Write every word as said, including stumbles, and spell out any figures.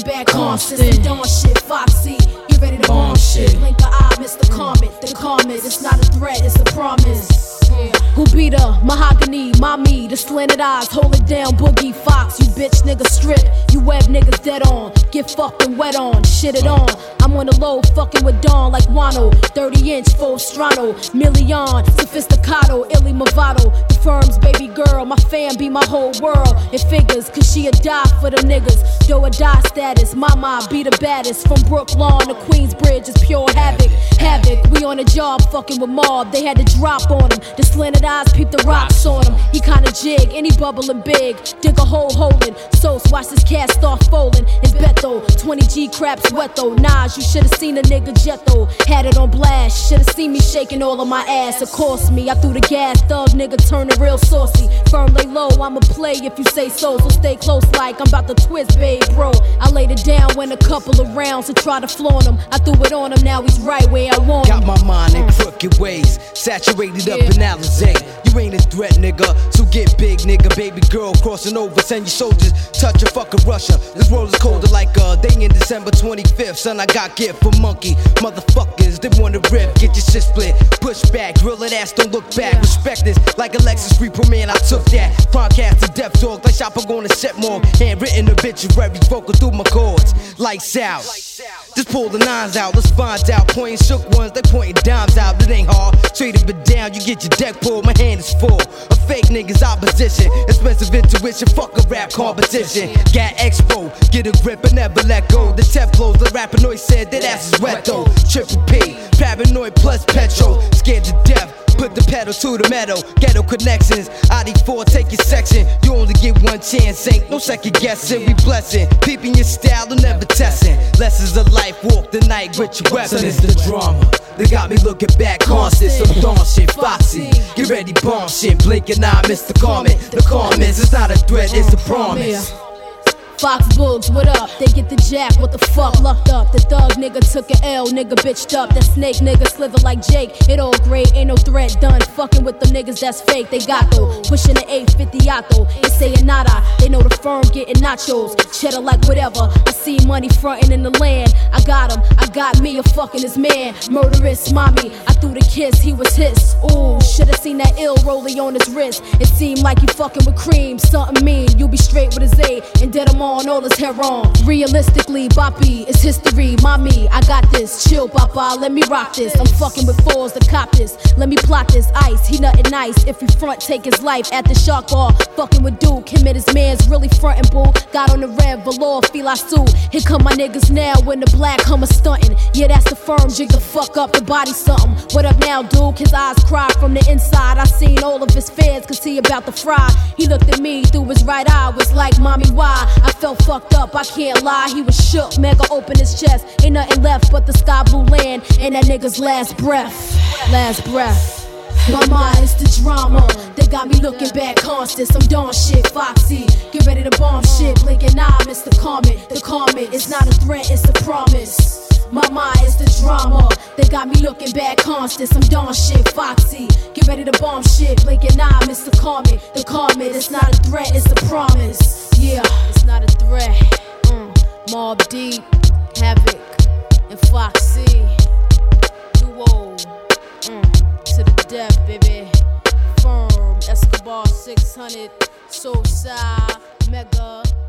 looking back constant. Some dawn shit, Foxy, get ready to bomb shit. Blink the eye, Mister Comet, the comet. It's not a threat, it's a promise. Yeah. Who beat her? Mahogany, mommy, the slanted eyes, hold it down, Boogie Fox. You bitch nigga strip, you web niggas dead on. Get fucking wet on, shit it on. I'm on the low, fucking with Dawn like Wano. thirty inch, full strano, million, sophisticado, illy movado. The firm's baby girl, my fam be my whole world. It figures, cause she a die for them niggas. Do or die status, mama be the baddest. From Brooklyn to Queensbridge is pure havoc. Havoc, we on a job fucking with Mob. They had to drop on him. The slanted eyes peep the rocks on him. He kinda jig, and he bubbling big. Dig a hole holding. Sauce, watch this cat start folding. It's Beto, twenty G craps wet though. Nas, you should've seen a nigga jet though. Had it on blast, should've seen me shaking all of my ass. It cost me, I threw the gas, thug nigga turning real saucy. Firm lay low, I'ma play if you say so. So stay close like I'm about to twist, babe, bro. I laid it down when a couple of rounds to try to flaunt him. I threw it on him, now he's right where I want him. Got my mind in crooked ways, saturated up in Alizé. You ain't a threat, nigga, so get big, nigga. Baby girl crossing over, send your soldiers, touch a fucking Russia. This world is colder like a day in December twenty-fifth. Son, I got gift for monkey motherfuckers. They wanna rip, get your shit split. Push back, grill that ass, don't look back. Respect this, like Alexis Reaper, man, I took that. Podcast to Death Dog, like Shopper gonna set more. Handwritten obituary, vocal through my chords. Lights out. Just pull the nines out, let's find out. Pointing shook ones, they pointing dimes out. It ain't hard. Trade it down, you get your deck pulled. My hand is full of fake niggas opposition. Expensive intuition, fuck a rap competition. Got expo, get a grip and never let go. The tep blows, the rapper noise said that ass is wet though. Triple P, paranoid plus petrol. Scared to death. Put the pedal to the metal, ghetto connections. I D four, take your section. You only get one chance, ain't no second guessing. We blessing, peeping your style and never testing. Lessons of life, walk the night with your weapons. Son, it's the drama. They got me looking back constant. Some dawn shit, Foxy. Get ready, bomb shit. Blink and I, Mister Comet. The comments, it's not a threat, it's a promise. Fox Bugs, what up? They get the jack, what the fuck? Lucked up, the thug nigga took an L, nigga bitched up. That snake nigga slither like Jake. It all great, ain't no threat done. Fucking with them niggas that's fake, they got though. Pushing the eight fifty auto, ain't saying nada. They know the firm getting nachos, cheddar like whatever. I see money frontin' in the land. I got him, I got me a fucking his man. Murderous mommy, I threw the kiss, he was his. Ooh, should've seen that ill rolling on his wrist. It seemed like you fucking with cream, something mean. You be straight with his A, and dead him all. All his hair on. Realistically, Boppy, it's history. Mommy, I got this. Chill, Papa, let me rock this. I'm fucking with fours to cop this. Let me plot this ice. He nothing nice. If he front, take his life at the shark bar. Fucking with Duke, him and his man's really frontin', boo. Got on the red velour, feel I sue. Here come my niggas now when the black hummer stuntin'. Yeah, that's the firm, jig the fuck up, the body something. What up now, Duke? His eyes cry from the inside. I seen all of his fans, could see about the fry. He looked at me through his right eye, was like, mommy, why? I felt fucked up, I can't lie, he was shook. Mega opened his chest, ain't nothing left but the sky blue land and that nigga's last breath. Last breath. My mind is the drama. They got me looking back constant. Some dawn shit, Foxy. Get ready to bomb shit. Blink and eye, Mister Comet. The comet is not a threat, it's a promise. My mind is the drama. They got me looking back constant. Some dawn shit, Foxy. Get ready to bomb shit. Blink and eye, Mister Comet. The comet is not a threat, it's a promise. Yeah, it's not a threat. Mm. Mob Deep, Havoc, and Foxy. Duo. Mm. To the death, baby. Firm, Escobar six hundred, Soulside, Mega.